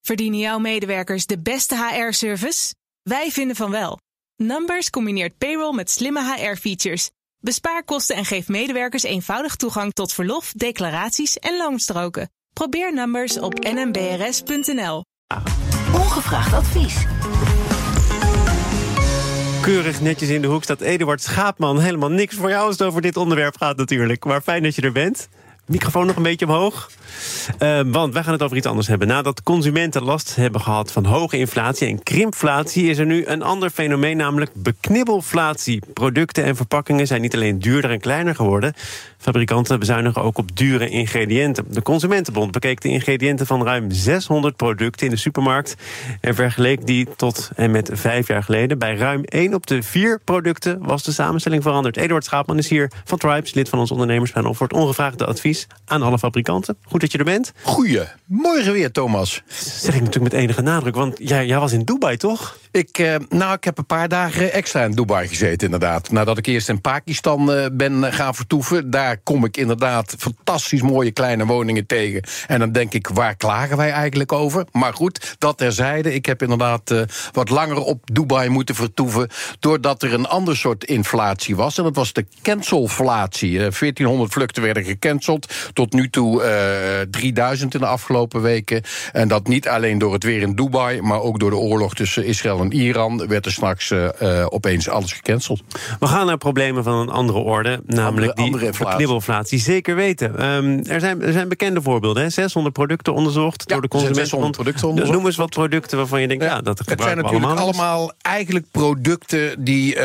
Verdienen jouw medewerkers de beste HR-service? Wij vinden van wel. Numbers combineert payroll met slimme HR-features. Bespaar kosten en geef medewerkers eenvoudig toegang tot verlof, declaraties en loonstroken. Probeer Numbers op nmbrs.nl. Ongevraagd advies. Keurig netjes in de hoek staat Eduard Schaapman. Helemaal niks voor jou als het over dit onderwerp gaat natuurlijk. Maar fijn dat je er bent. Microfoon nog een beetje omhoog. Want wij gaan het over iets anders hebben. Nadat consumenten last hebben gehad van hoge inflatie en krimpflatie, is er nu een ander fenomeen, namelijk beknibbelflatie. Producten en verpakkingen zijn niet alleen duurder en kleiner geworden. Fabrikanten bezuinigen ook op dure ingrediënten. De Consumentenbond bekeek de ingrediënten van ruim 600 producten in de supermarkt en vergeleek die tot en met 5 jaar geleden. Bij ruim 1 op de 4 producten was de samenstelling veranderd. Eduard Schaapman is hier van Tribes, lid van ons ondernemerspanel, voor het ongevraagde advies aan alle fabrikanten. Goed dat je er bent. Goedemorgen weer, Thomas. Zeg ik natuurlijk met enige nadruk, want jij was in Dubai, toch? Ik heb een paar dagen extra in Dubai gezeten, inderdaad. Nadat ik eerst in Pakistan ben gaan vertoeven, daar kom ik inderdaad fantastisch mooie kleine woningen tegen. En dan denk ik, waar klagen wij eigenlijk over? Maar goed, dat terzijde. Ik heb inderdaad wat langer op Dubai moeten vertoeven, doordat er een ander soort inflatie was. En dat was de cancelflatie. 1400 vluchten werden gecanceld. Tot nu toe 3000 in de afgelopen weken. En dat niet alleen door het weer in Dubai, maar ook door de oorlog tussen Israël en Iran werd er straks opeens alles gecanceld. We gaan naar problemen van een andere orde, namelijk die beknibbelflatie. Zeker weten. Er zijn bekende voorbeelden. Hè? 600 producten onderzocht door de Consumentenbond. Dus noem eens wat producten waarvan je denkt, dat gebruiken we allemaal. Het zijn natuurlijk allemaal eigenlijk producten die,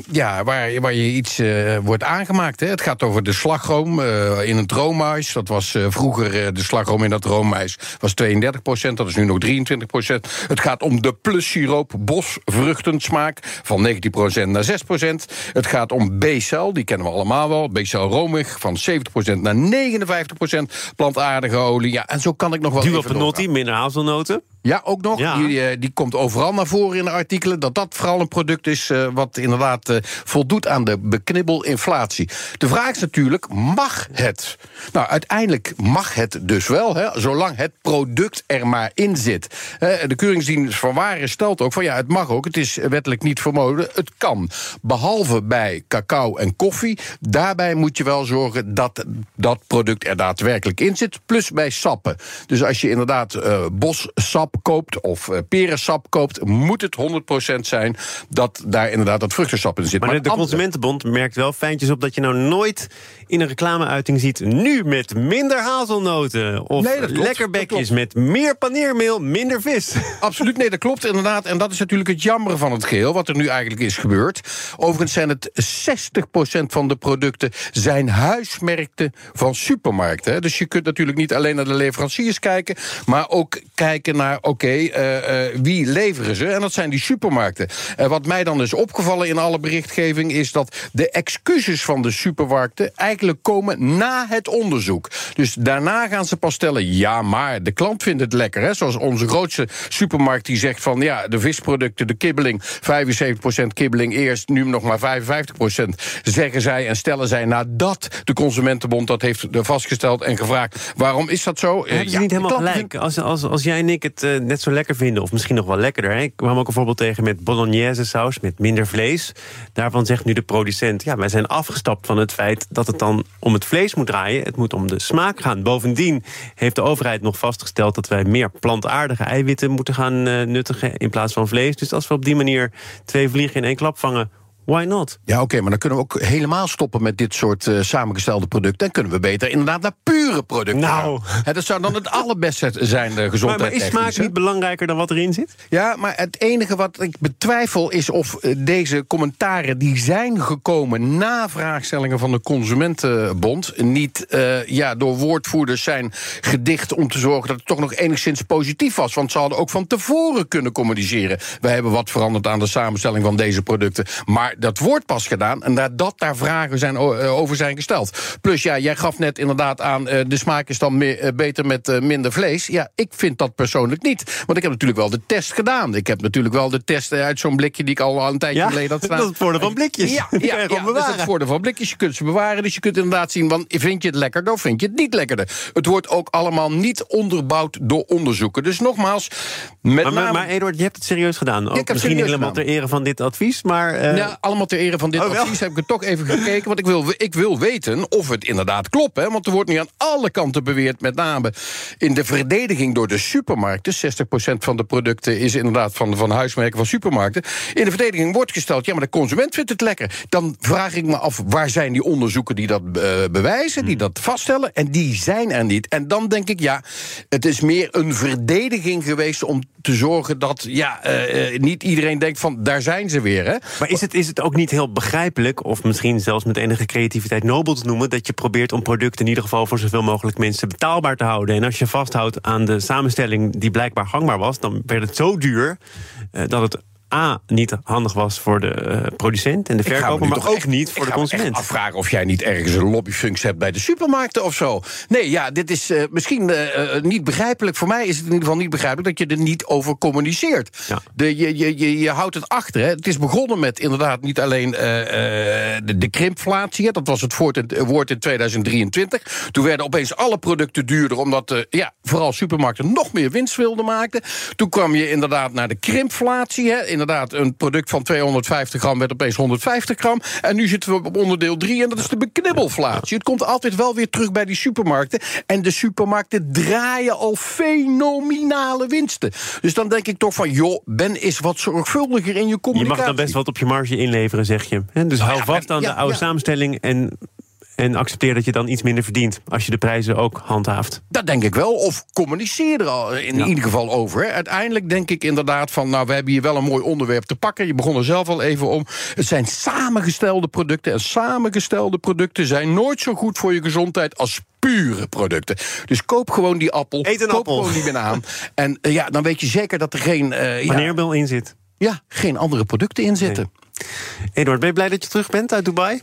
waar je iets wordt aangemaakt. Hè? Het gaat over de slagroom in een droomhuis. Dat was vroeger de slagroom in dat droomhuis was 32%, dat is nu nog 23%. Het gaat om de plus siroop bosvruchtensmaak van 19% naar 6%. Het gaat om B-cel, die kennen we allemaal wel. B-cel romig van 70% naar 59% plantaardige olie. Ja, en zo kan ik nog wel even Duo minder hazelnoten. Ja, ook nog. Ja. Die komt overal naar voren in de artikelen. Dat vooral een product is wat inderdaad voldoet aan de beknibbelinflatie. De vraag is natuurlijk, mag het? Nou, uiteindelijk mag het dus wel, hè, zolang het product er maar in zit. De Keuringsdienst van Waren stelt ook van het mag ook. Het is wettelijk niet verboden. Het kan. Behalve bij cacao en koffie. Daarbij moet je wel zorgen dat dat product er daadwerkelijk in zit. Plus bij sappen. Dus als je inderdaad bossap koopt of perensap koopt, moet het 100% zijn dat daar inderdaad dat vruchtensap in zit. Maar de Consumentenbond merkt wel fijntjes op dat je nou nooit in een reclameuiting ziet, nu met minder hazelnoten of lekkerbekjes met meer paneermeel, minder vis. Absoluut, nee, dat klopt inderdaad. En dat is natuurlijk het jammer van het geheel, wat er nu eigenlijk is gebeurd. Overigens zijn het 60% van de producten zijn huismerken van supermarkten. Hè. Dus je kunt natuurlijk niet alleen naar de leveranciers kijken, maar ook kijken naar wie leveren ze? En dat zijn die supermarkten. Wat mij dan is opgevallen in alle berichtgeving is dat de excuses van de supermarkten eigenlijk komen na het onderzoek. Dus daarna gaan ze pas stellen, ja, maar de klant vindt het lekker. Hè? Zoals onze grootste supermarkt die zegt van, de visproducten, de kibbeling, 75% kibbeling eerst, nu nog maar 55%, zeggen zij en stellen zij nadat de Consumentenbond dat heeft vastgesteld en gevraagd, waarom is dat zo? Hebben ze niet helemaal gelijk? Als jij en ik het net zo lekker vinden, of misschien nog wel lekkerder. Hè? Ik kwam ook een voorbeeld tegen met bolognese saus, met minder vlees. Daarvan zegt nu de producent, wij zijn afgestapt van het feit dat het dan om het vlees moet draaien. Het moet om de smaak gaan. Bovendien heeft de overheid nog vastgesteld dat wij meer plantaardige eiwitten moeten gaan nuttigen in plaats van vlees. Dus als we op die manier 2 vliegen in 1 klap vangen, why not? Ja, oké, maar dan kunnen we ook helemaal stoppen met dit soort samengestelde producten. Dan kunnen we beter inderdaad naar pure producten gaan. Dat zou dan het allerbeste zijn, gezondheidstechnisch. Maar is smaak niet belangrijker dan wat erin zit? Ja, maar het enige wat ik betwijfel is of deze commentaren die zijn gekomen na vraagstellingen van de Consumentenbond niet door woordvoerders zijn gedicht om te zorgen dat het toch nog enigszins positief was. Want ze hadden ook van tevoren kunnen communiceren. We hebben wat veranderd aan de samenstelling van deze producten. Maar dat wordt pas gedaan en nadat daar vragen over zijn gesteld. Plus, jij gaf net inderdaad aan, de smaak is dan beter met minder vlees. Ja, ik vind dat persoonlijk niet. Want ik heb natuurlijk wel de test gedaan. Ik heb natuurlijk wel de test uit zo'n blikje die ik al een tijdje geleden had staan. Dat is het voordeel van blikjes. Ja, dat is het voordeel van blikjes. Je kunt ze bewaren, dus je kunt inderdaad zien, want vind je het lekkerder of vind je het niet lekkerder? Het wordt ook allemaal niet onderbouwd door onderzoeken. Dus nogmaals, maar Eduard, je hebt het serieus gedaan. Ook misschien niet helemaal ter ere van dit advies, maar... Ja, allemaal ter ere van dit advies heb ik er toch even gekeken. Want ik wil weten of het inderdaad klopt. Hè? Want er wordt nu aan alle kanten beweerd, met name in de verdediging door de supermarkten. 60% van de producten is inderdaad van huismerken van supermarkten. In de verdediging wordt gesteld, ja, maar de consument vindt het lekker. Dan vraag ik me af, waar zijn die onderzoeken die dat bewijzen, die dat vaststellen? En die zijn er niet. En dan denk ik, ja, het is meer een verdediging geweest om te zorgen dat niet iedereen denkt van, daar zijn ze weer. Hè? Maar is het ook niet heel begrijpelijk, of misschien zelfs met enige creativiteit nobel te noemen, dat je probeert om producten in ieder geval voor zoveel mogelijk mensen betaalbaar te houden? En als je vasthoudt aan de samenstelling die blijkbaar gangbaar was, dan werd het zo duur dat het niet handig was voor de producent en de verkoper, maar ook niet voor de consument. Ik ga me echt afvragen of jij niet ergens een lobbyfunctie hebt bij de supermarkten of zo. Nee, ja, dit is misschien niet begrijpelijk. Voor mij is het in ieder geval niet begrijpelijk dat je er niet over communiceert. Ja. Je houdt het achter. Hè. Het is begonnen met inderdaad niet alleen de krimpflatie. Hè. Dat was het woord in 2023. Toen werden opeens alle producten duurder, omdat vooral supermarkten nog meer winst wilden maken. Toen kwam je inderdaad naar de krimpflatie. Hè. Inderdaad, een product van 250 gram werd opeens 150 gram. En nu zitten we op onderdeel 3 en dat is de beknibbelflatie. Het komt altijd wel weer terug bij die supermarkten. En de supermarkten draaien al fenomenale winsten. Dus dan denk ik toch van, joh, ben eens wat zorgvuldiger in je communicatie. Je mag dan best wat op je marge inleveren, zeg je. Dus hou vast aan de oude samenstelling en accepteer dat je dan iets minder verdient als je de prijzen ook handhaaft. Dat denk ik wel. Of communiceer er al in ieder geval over. Hè. Uiteindelijk denk ik inderdaad van, we hebben hier wel een mooi onderwerp te pakken. Je begon er zelf al even om. Het zijn samengestelde producten. En samengestelde producten zijn nooit zo goed voor je gezondheid als pure producten. Dus koop gewoon die appel. Eet een appel. Gewoon die banaan. En dan weet je zeker dat er geen paneerbel in zit. Ja, geen andere producten in zitten. Nee. Eduard, ben je blij dat je terug bent uit Dubai?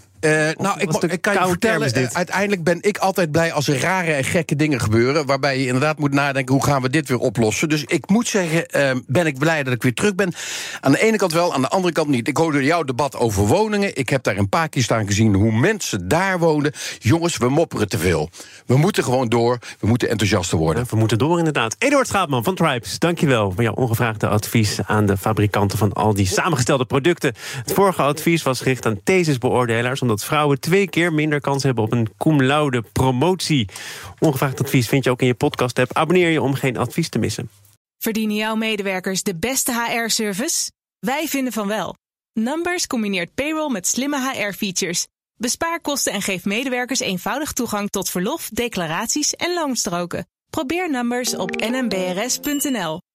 Ik kan je vertellen, uiteindelijk ben ik altijd blij als er rare en gekke dingen gebeuren, waarbij je inderdaad moet nadenken, hoe gaan we dit weer oplossen? Dus ik moet zeggen, ben ik blij dat ik weer terug ben. Aan de ene kant wel, aan de andere kant niet. Ik hoorde jouw debat over woningen. Ik heb daar in Pakistan gezien hoe mensen daar woonden. Jongens, we mopperen te veel. We moeten gewoon door. We moeten enthousiaster worden. Ja, we moeten door, inderdaad. Eduard Schaapman van Tribes, dankjewel voor jouw ongevraagde advies aan de fabrikanten van al die samengestelde producten. Het vorige advies was gericht aan thesisbeoordelaars, omdat vrouwen 2 keer minder kans hebben op een cum laude promotie. Ongevraagd advies vind je ook in je podcast-app. Abonneer je om geen advies te missen. Verdienen jouw medewerkers de beste HR-service? Wij vinden van wel. Numbers combineert payroll met slimme HR-features. Bespaar kosten en geef medewerkers eenvoudig toegang tot verlof, declaraties en loonstroken. Probeer Numbers op nmbrs.nl.